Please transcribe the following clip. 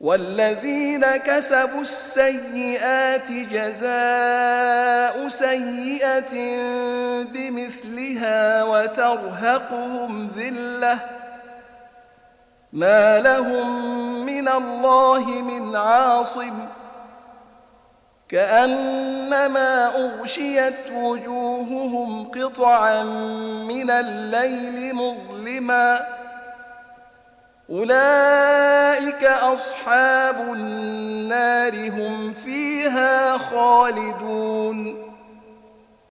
والذين كسبوا السيئات جزاء سيئة بمثلها وترهقهم ذلة ما لهم من الله من عاصم كأنما أغشيت وجوههم قطعا من الليل مظلما أولئك أصحاب النار هم فيها خالدون